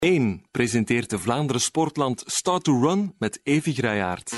1 presenteert de Vlaanderen Sportland Start to Run met Evie Grayaert.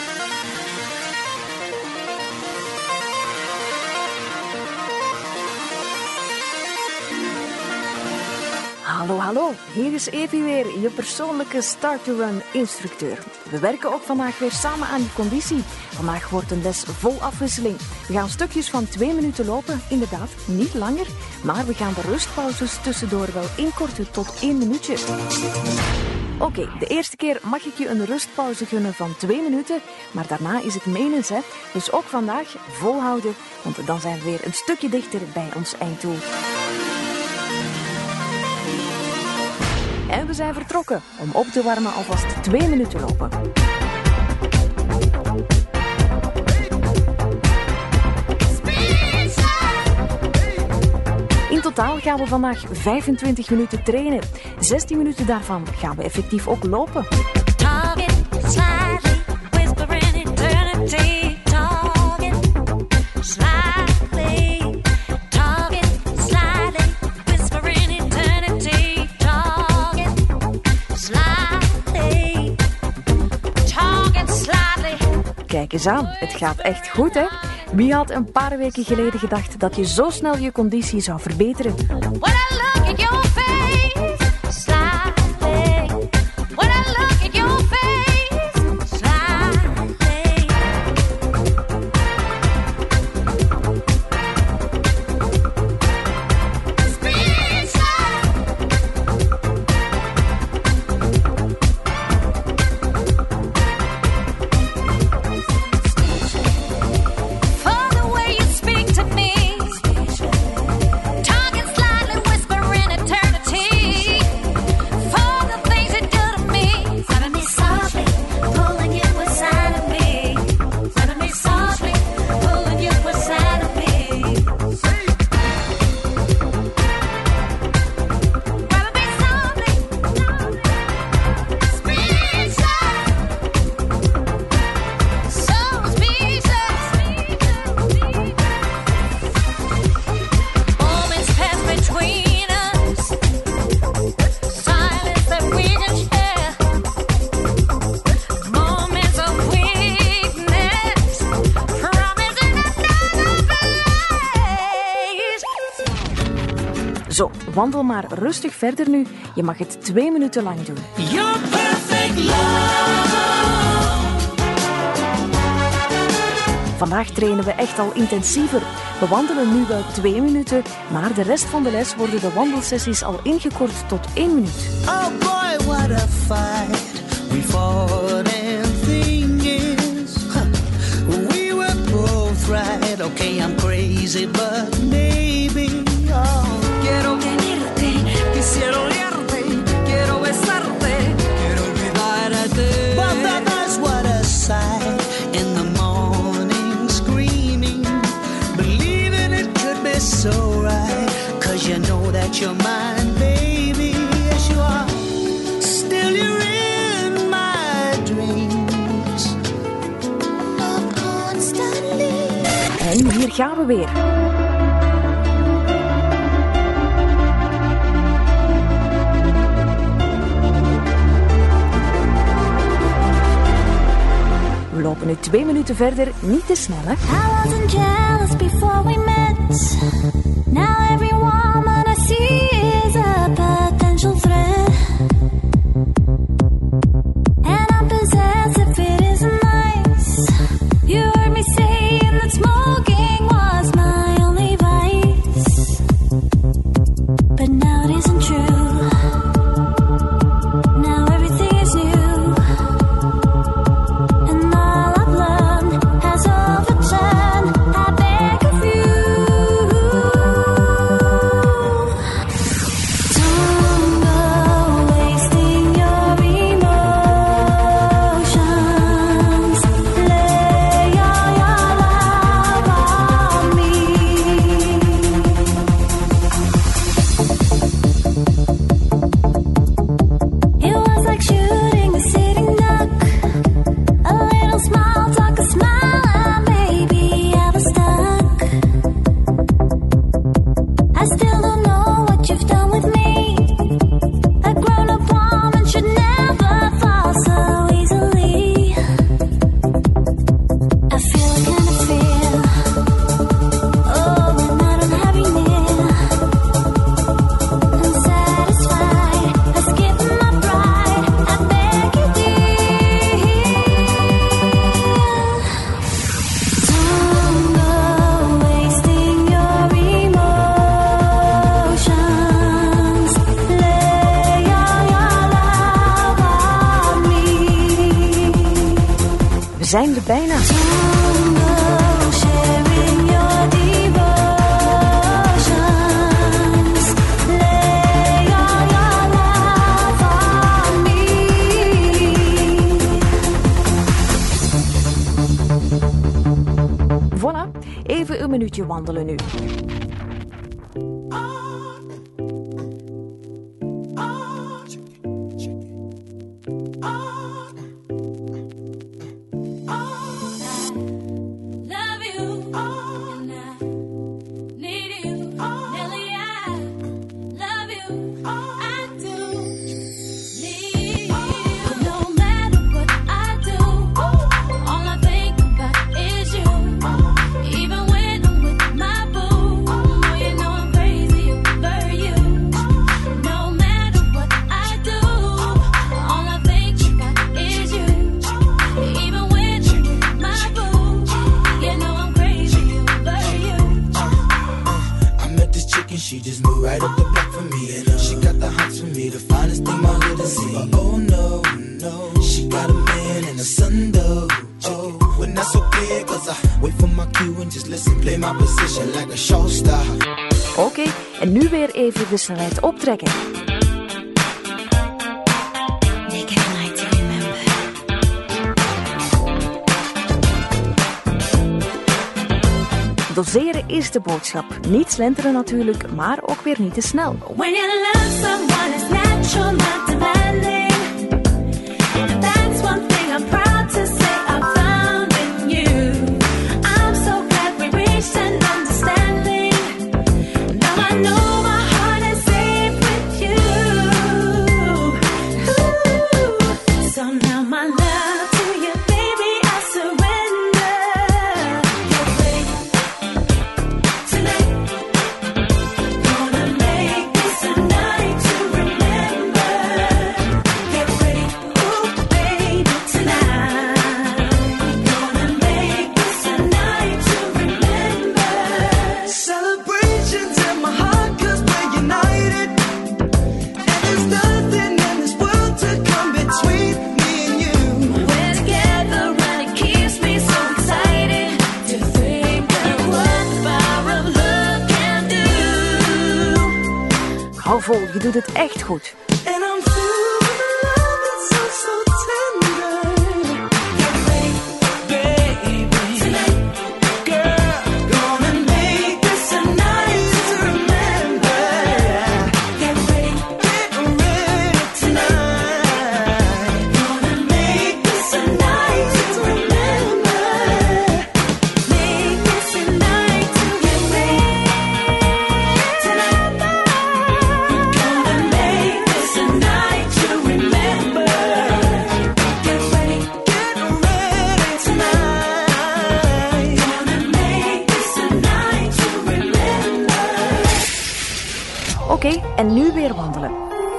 Hallo, hier is Evie weer, je persoonlijke Start-to-Run-instructeur. We werken ook vandaag weer samen aan je conditie. Vandaag wordt een les vol afwisseling. We gaan stukjes van 2 minuten lopen, inderdaad, niet langer. Maar we gaan de rustpauzes tussendoor wel inkorten tot 1 minuutje. Oké, de eerste keer mag ik je een rustpauze gunnen van 2 minuten. Maar daarna is het menens, hè. Dus ook vandaag volhouden, want dan zijn we weer een stukje dichter bij ons einddoel. En we zijn vertrokken om op te warmen alvast 2 minuten lopen. In totaal gaan we vandaag 25 minuten trainen. 16 minuten daarvan gaan we effectief ook lopen. Kijk eens aan, het gaat echt goed, hè? Wie had een paar weken geleden gedacht dat je zo snel je conditie zou verbeteren? Zo, wandel maar rustig verder nu. Je mag het 2 minuten lang doen. Your perfect love. Vandaag trainen we echt al intensiever. We wandelen nu wel 2 minuten, maar de rest van de les worden de wandelsessies al ingekort tot 1 minuut. Oh boy, what a fight we fought and thing is, we were both right. Okay, I'm crazy, but maybe quiero tenerte, quisiera olerte, quiero besarte, quiero olvidarte. But that's what a sight in the morning screaming, believing it could be so right, 'cause you know that you're mine, baby, yes you are. Still you're in my dreams, love constantly. En hier gaan we weer. We lopen nu 2 minuten verder, niet te snel, hè? I wasn't jealous before we met. Now every woman I see is a potential threat. And I'm possessed if it isn't nice. You heard me saying that smoking was my only vice. But now it isn't true. Now everything is new. zijn er bijna. Voilà, even een minuutje wandelen nu. She just moved right up the block for me, and she got the hots for me, the finest thing my hood has seen. But oh no, no, she got a man and a son though. Oh, when that's okay, cause I wait for my cue and just listen, play my position like a show star. Oké, en nu weer even de snelheid optrekken. Doseren is de boodschap. Niet slenteren natuurlijk, maar ook weer niet te snel. When you love someone, it's natural, not demanding. That's one thing I'm proud to say I found in you. I'm so glad we reached an understanding. Now I know my heart is safe with you. Ooh. So now my love to you, baby, I surrender. Get ready tonight. Gonna make this a night to remember. Get ready, ooh, baby, tonight. Gonna make this a night to remember. Celebrations in my heart, cause we're united. And there's nothing in this world to come between me and you. We're together and it keeps me so excited to think of what the power of love can do. Hou vol, je doet het echt goed. And I'm filled with love that's so, so tender. Get ready Baby, tonight. girl, gonna make this a night to remember. Get ready Get ready tonight. Gonna make this a night to remember. Make this a night to get ready tonight. Gonna make this a night to remember. Get ready tonight. Gonna make this a night to remember. Oké, en nu weer wandelen.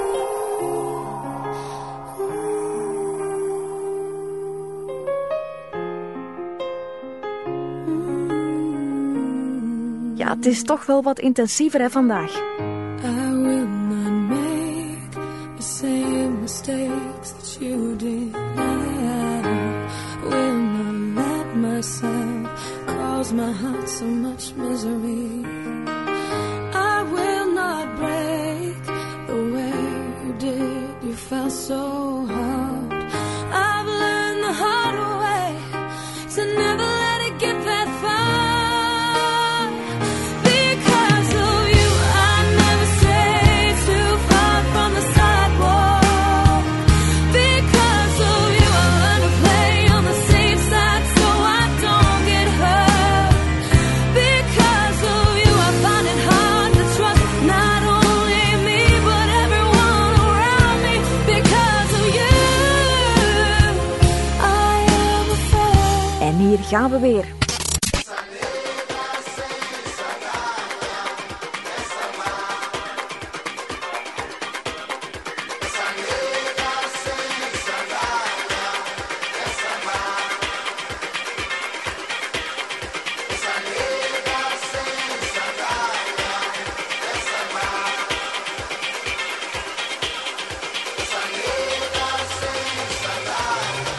Ja, het is toch wel wat intensiever hè, vandaag. I will not make the same mistakes that you did. I will not let myself cause my heart so much misery. I will not break the way you did. You felt so hard. I've learned the hard way to never let it get that far. Because of you, I never stray too far from the sidewalk. Because of you, I learned to play on the safe side so I don't get hurt. Because of you, I find it hard to trust not only me but everyone around me. Because of you, I am afraid. En hier gaan we weer.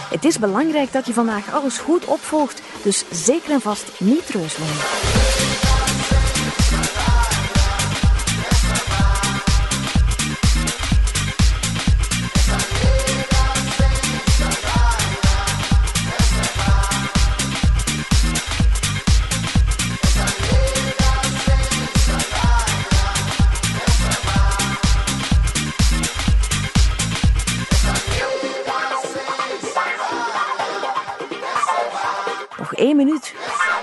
Het is belangrijk dat je vandaag alles goed opvolgt, dus zeker en vast niet treuzelen. Nog 1 minuut.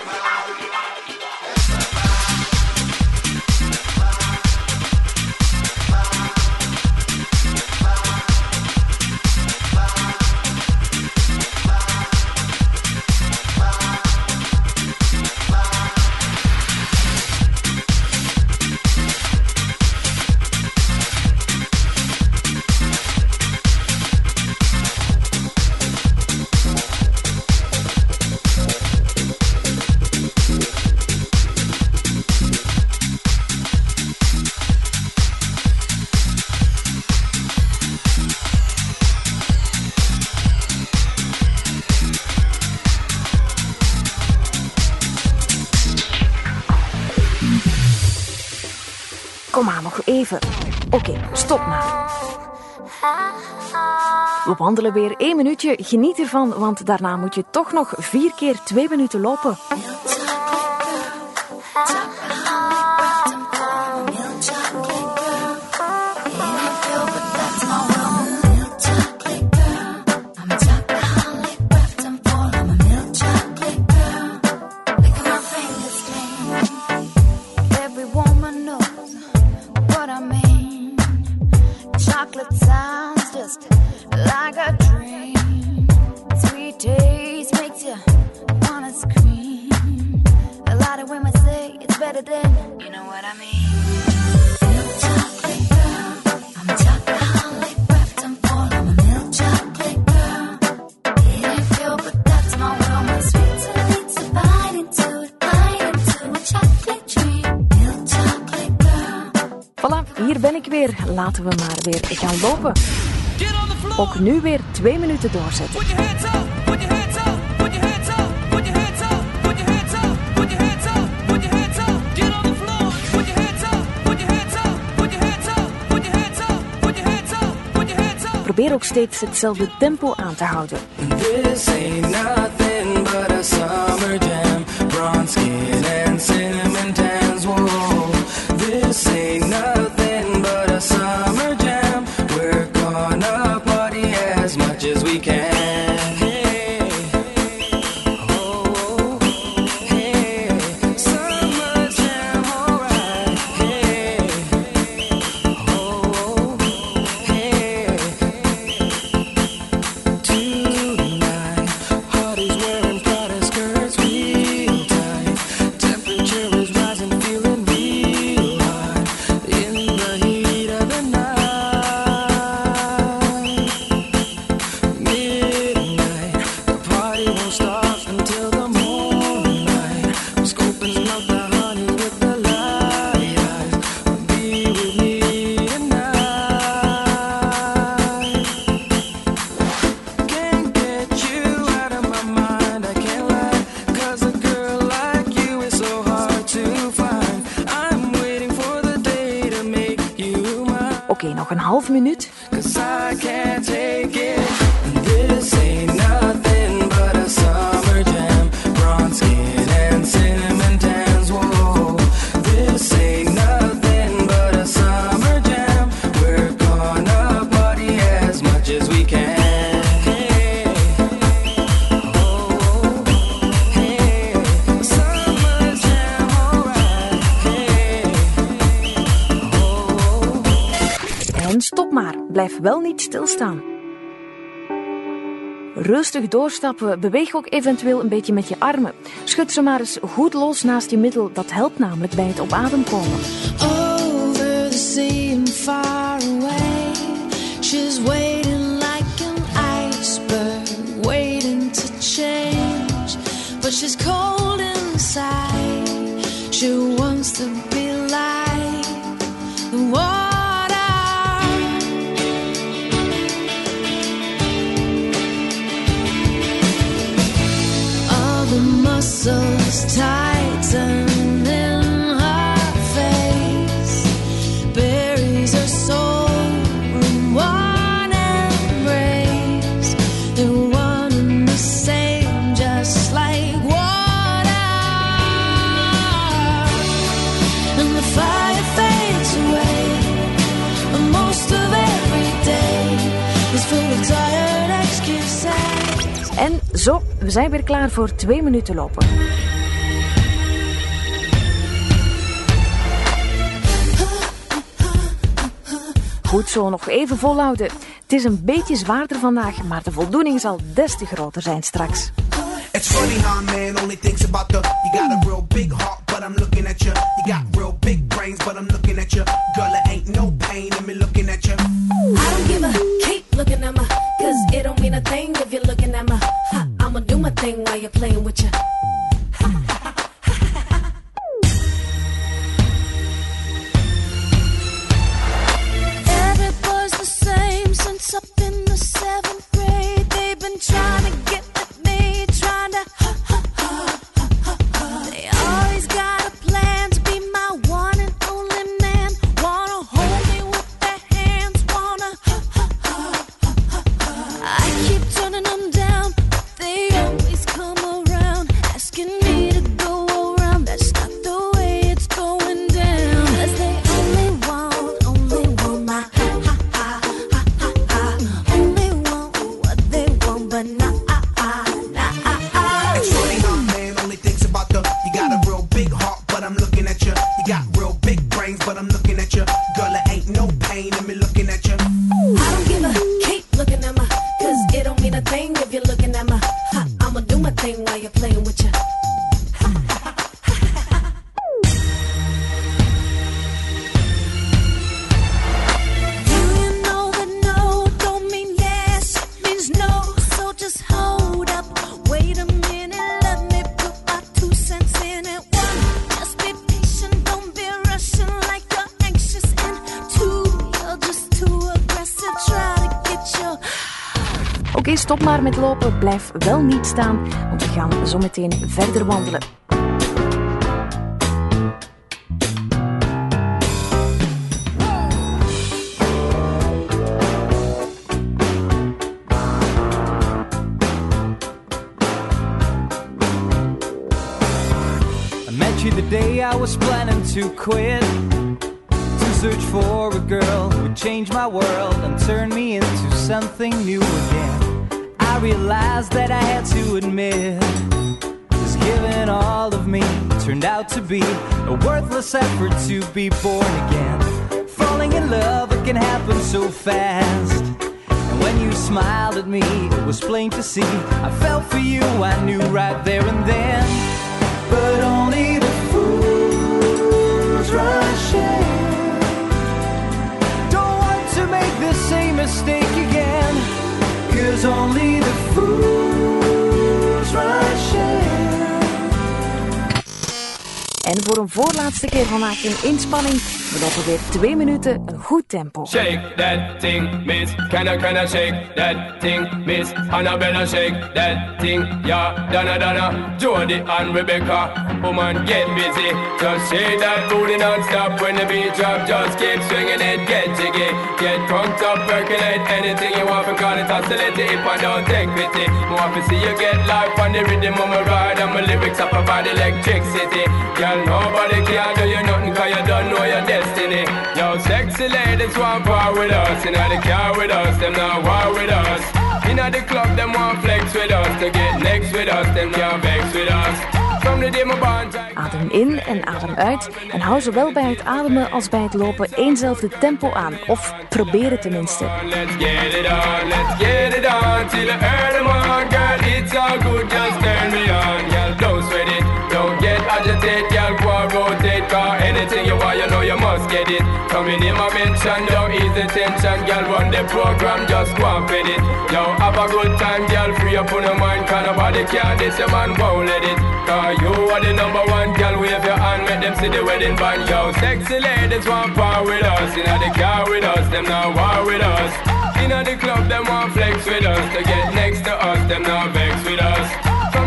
Kom maar, nog even. Oké, stop maar. We wandelen weer 1 minuutje. Geniet ervan, want daarna moet je toch nog 4 keer 2 minuten lopen. Hier ben ik weer. Laten we maar weer gaan lopen. Ook nu weer 2 minuten doorzetten. Probeer ook steeds hetzelfde tempo aan te houden. This ain't nothing but a summer jam. Bronze skin and cinnamon tans. Whoa, this ain't nothing but a summer jam. We're gonna party as much as we can. Oké, nog een half minuut. En stop maar, blijf wel niet stilstaan. Rustig doorstappen, beweeg ook eventueel een beetje met je armen. Schud ze maar eens goed los naast je middel, dat helpt namelijk bij het op adem komen. Over the sea and far away, she's waiting like an iceberg, waiting to change. But she's cold inside, she wants to be like the water. just tighten in her face, buries her soul in one embrace. They're one and the same, just like water. And the fire fades away, and most of every day is full of tired excuses. En zo, we zijn weer klaar voor 2 minuten lopen. Goed zo, nog even volhouden. Het is een beetje zwaarder vandaag, maar de voldoening zal des te groter zijn straks. It's funny how man only thinks about the. You got a real big heart, but I'm looking at you. You got real big brains, but I'm looking at you. Girl, there ain't no pain in me looking at you. I don't give a keep looking at me, cause it don't mean a thing if you're looking at me. I'ma do my thing while you're playing with you. Every boy's the same since up in the 7th grade. They've been trying to get with me, trying to They always got a plan to be my one and only man. Wanna hold me with their hands, wanna I keep turning them down, but they always come around, asking me to go around. That's not the way it's going down. 'Cause they only want my only want what they want, but not It's funny how man only thinks about the. You got a real big heart, but I'm looking at you. You got real big brains, but I'm looking at you. Girl, there ain't no pain in me looking at you. I don't give a keep looking at me, cause it don't mean a thing if you're looking at me. I'ma do my thing while you're playing with you. Do you know that no don't mean yes, it means no. So just hold up, wait a minute, let me put my 2 cents in it. 1, just be patient, don't be rushing like you're anxious. And 2, you're just too aggressive, try to get your Oké, stop maar met lopen, blijf wel niet staan, want we gaan zo meteen verder wandelen. I met you the day I was planning to quit, to search for a girl who would change my world and turn me into something new again. I realized that I had to admit, this giving all of me turned out to be a worthless effort to be born again. Falling in love, it can happen so fast, and when you smiled at me, it was plain to see I fell for you, I knew right there and then. But only the fools rush in. Don't want to make the same mistake again, 'cause only the fools rush in. En voor een voorlaatste keer vandaag in inspanning, we lopen weer 2 minuten, een goed tempo. Shake that thing, miss. Can I shake that thing, miss? Annabella, shake that thing, yeah. Donna, Jody and Rebecca. Woman, get busy. Just shake that booty non-stop when the beat drop. Just keep swinging it, get jiggy. Get drunk up, percolate anything you want. Because it's oscillate if I don't take pity. Want to see you get life on the rhythm of my ride. And my lyrics up about electricity. Girl, nobody can do you nothing cause you don't know your destiny. Yo, sexy ladies want part with us. In the car with us, them not war with us. In the club, them want flex with us. To get next with us, them can't vex with us. From the day my bond, Adem in en adem uit en hou zowel bij het ademen als bij het lopen éénzelfde tempo aan, of probeer het tenminste. let's get it on till the early morning, girl. It's all good, just turn me on, girl. Don't sweat it, don't get agitated, girl. Go and rotate, cause anything you want, you know you must get it. Coming in my mention, don't ease the tension, girl. Run the program, just go and fit it. Yo, have a good time, girl. Free up on your mind, cause nobody can this, your man won't let it. Cause you are the number one, girl. Wave your hand, make them see the wedding band. Yo, sexy ladies want part with us. In the car with us, them not war with us. In the club, them want flex with us. To get next to us, them not vex with us. From the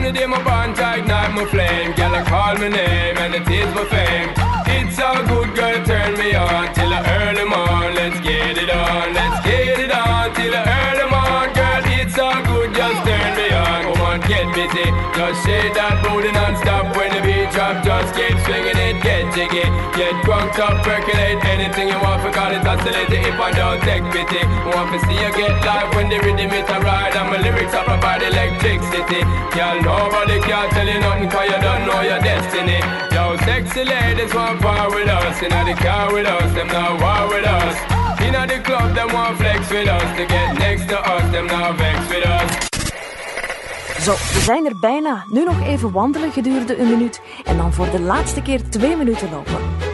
the day my bond to ignite my flame. Girl, I call my name and it is my fame. It's a good girl, turn me on till the early morn. Let's get it on, let's get it on till the early morn. Girl, it's all good, just turn me on. Come on, get busy, just shake that booty non-stop. When the beat drop, just keep swinging it, get jiggy. Get drunk up, percolate anything you want, for call it oscillating if I don't take pity. Want to see you get live when the rhythm it a ride, and my lyrics up about electricity. Girl, nobody can tell you nothing, cause you don't know your destiny. Yo, sexy ladies want part with us, inna the car with us, them not war with us. Inna the club, them want flex with us, to get next to us, them not vex with us. Zo, we zijn er bijna. Nu nog even wandelen gedurende een minuut en dan voor de laatste keer 2 minuten lopen.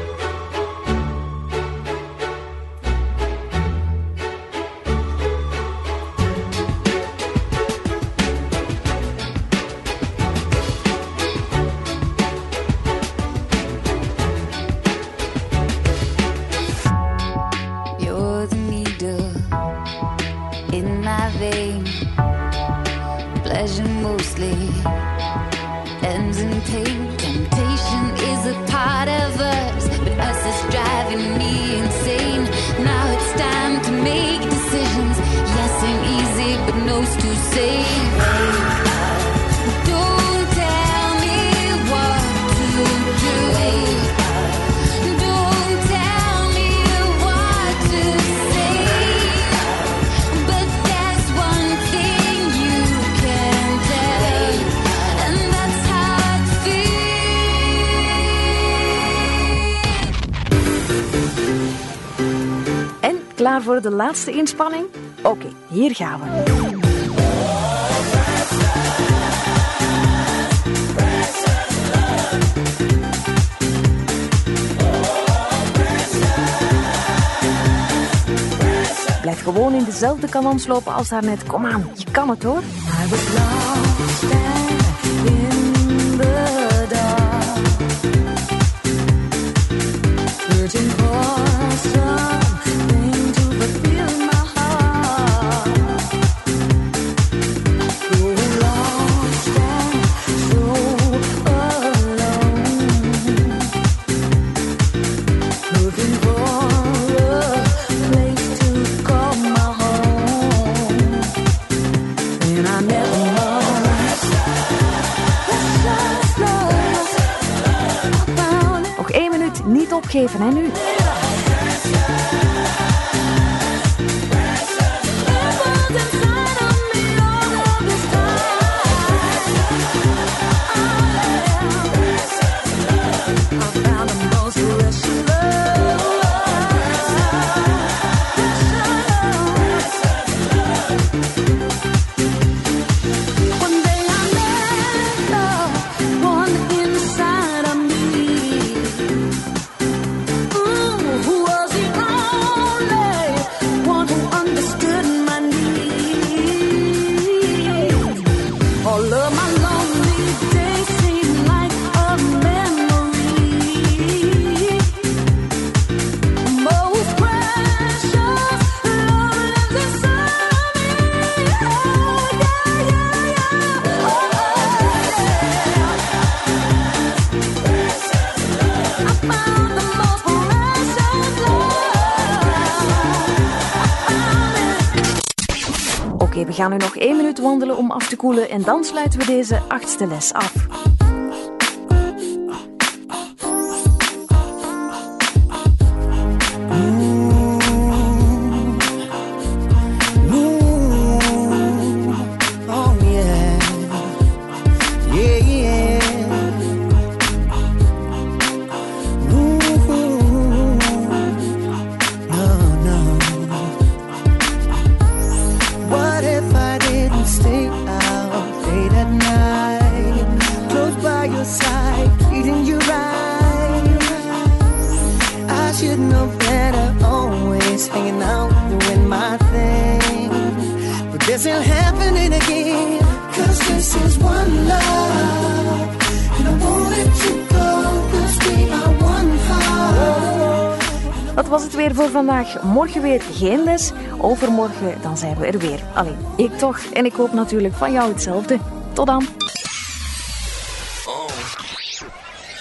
You're the needle in my vein. Pleasure mostly ends in pain. Temptation is a part of us, but us is driving me insane. Now it's time to make decisions. Yes, ain't easy, but no's to say. Don't tell me what to do. Don't tell me what to say. But there's one thing you can tell, and that's how it feels. En klaar voor de laatste inspanning? Oké, hier gaan we. Blijf gewoon in dezelfde cadans lopen als daarnet. Kom aan, je kan het hoor. I was lost and in the dark, searching for something to fulfill my heart. So lost and so alone, looking for a place to call my home. And I never know. Nog 1 minuut, niet opgeven hè nu. We gaan nu nog 1 minuut wandelen om af te koelen en dan sluiten we deze 8e les af. This ain't happening again, 'cause this is one love, and I won't let you go, 'cause we are one heart. Dat was het weer voor vandaag. Morgen weer geen les. Overmorgen dan zijn we er weer. Alleen, ik toch. En ik hoop natuurlijk van jou hetzelfde. Tot dan.